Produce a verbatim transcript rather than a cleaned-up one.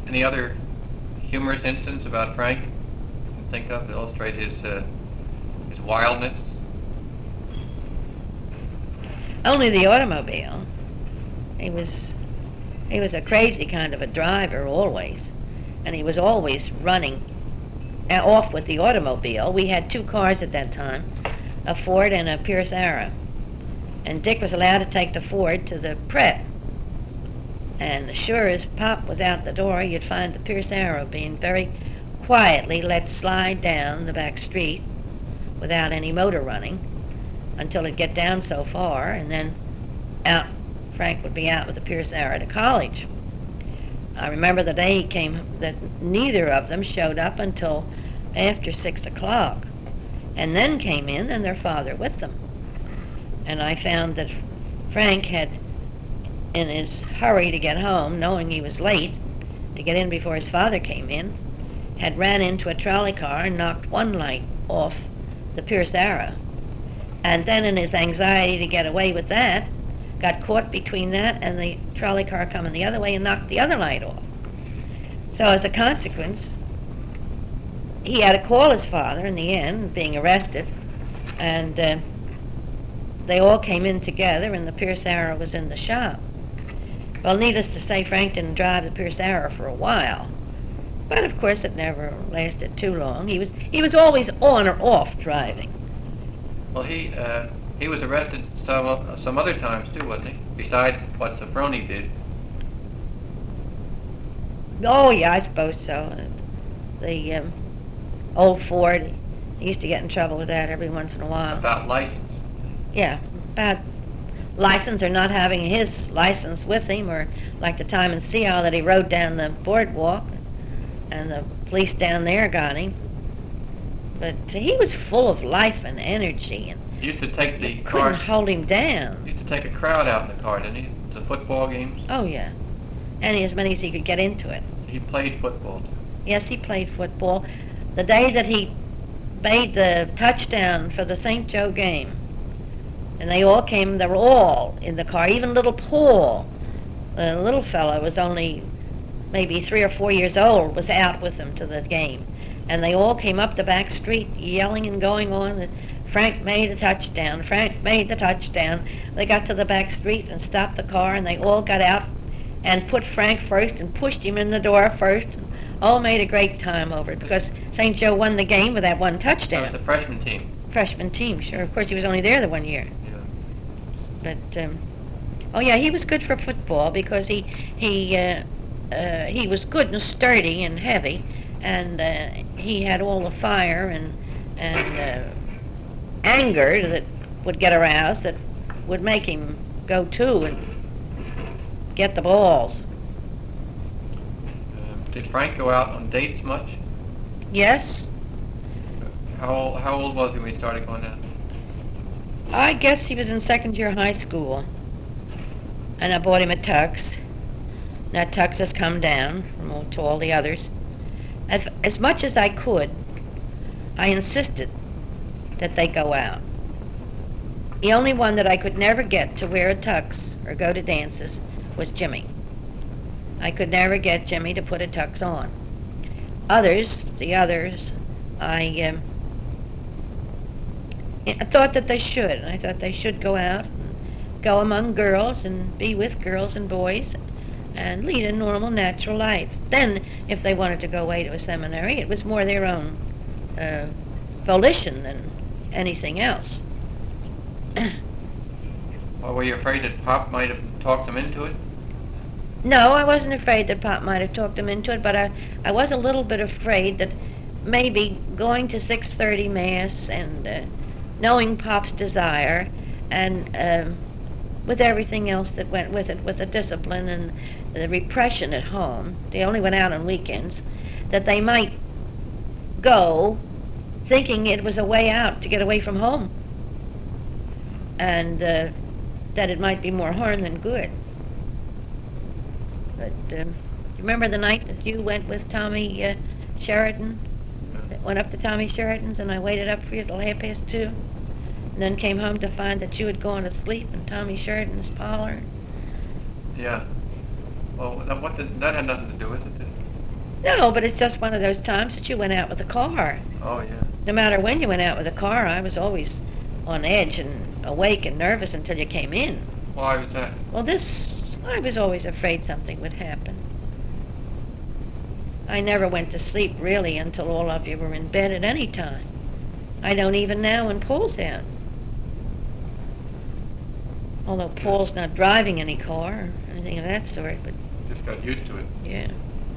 any other humorous incidents about Frank you can think of to illustrate his uh, his wildness? Only the automobile. He was he was a crazy kind of a driver always, and he was always running uh, off with the automobile. We had two cars at that time, a Ford and a Pierce Arrow, and Dick was allowed to take the Ford to the Pret. And sure as Pop was out the door, you'd find the Pierce Arrow being very quietly let slide down the back street without any motor running until it'd get down so far, and then out, Frank would be out with the Pierce Arrow to college. I remember the day he came, that neither of them showed up until after six o'clock, and then came in, and their father with them. And I found that Frank had, in his hurry to get home, knowing he was late, to get in before his father came in, had ran into a trolley car and knocked one light off the Pierce Arrow. And then in his anxiety to get away with that, got caught between that and the trolley car coming the other way and knocked the other light off. So as a consequence, he had to call his father in the end, being arrested, and uh, they all came in together, and the Pierce Arrow was in the shop. Well, needless to say, Frank didn't drive the Pierce Arrow for a while, but of course it never lasted too long. He was he was always on or off driving. Well, he uh, he was arrested some uh, some other times too, wasn't he? Besides what Sofronie did. Oh yeah, I suppose so. The um, old Ford, he used to get in trouble with that every once in a while. About license. Yeah, about license or not having his license with him, or like the time in Seattle that he rode down the boardwalk and the police down there got him. But he was full of life and energy, and He used to take the you car. couldn't hold him down. He used to take a crowd out in the car, didn't he? To football games. Oh yeah, and as many as he could get into it. He played football. Yes, he played football. The day that he made the touchdown for the Saint Joe game, and they all came, they were all in the car, even little Paul, the little fellow was only maybe three or four years old, was out with them to the game. And they all came up the back street yelling and going on that Frank made the touchdown, Frank made the touchdown. They got to the back street and stopped the car, and they all got out and put Frank first and pushed him in the door first, and all made a great time over it, because Saint Joe won the game with that one touchdown. That was the freshman team. Freshman team, sure. Of course, he was only there the one year. Yeah. But, um, oh yeah, he was good for football because he, he, uh, uh, he was good and sturdy and heavy, and uh, he had all the fire and, and uh, anger that would get aroused that would make him go to and get the balls. Uh, did Frank go out on dates much? Yes. How old, how old was he when he started going out? I guess he was in second year high school, and I bought him a tux. That tux has come down from all, to all the others. As, as much as I could, I insisted that they go out. The only one that I could never get to wear a tux or go to dances was Jimmy. I could never get Jimmy to put a tux on. Others, the others, I, um, I thought that they should. I thought they should go out and go among girls and be with girls and boys and lead a normal, natural life. Then, if they wanted to go away to a seminary, it was more their own uh, volition than anything else. Well, were you afraid that Pop might have talked them into it? No, I wasn't afraid that Pop might have talked them into it, but I, I was a little bit afraid that maybe going to six thirty Mass and uh, knowing Pop's desire, and um, with everything else that went with it, with the discipline and the repression at home, they only went out on weekends, that they might go thinking it was a way out to get away from home, and uh, that it might be more harm than good. But um, remember the night that you went with Tommy uh, Sheridan? That went up to Tommy Sheridan's, and I waited up for you till half past two, and then came home to find that you had gone to sleep in Tommy Sheridan's parlor. Yeah. Well, that, what did, that had nothing to do with it, did it? No, but it's just one of those times that you went out with a car. Oh, yeah. No matter when you went out with a car, I was always on edge and awake and nervous until you came in. Why was that? Well, this, I was always afraid something would happen. I never went to sleep, really, until all of you were in bed at any time. I don't even now when Paul's out. Although Paul's not driving any car or anything of that sort, but Just got used to it. yeah.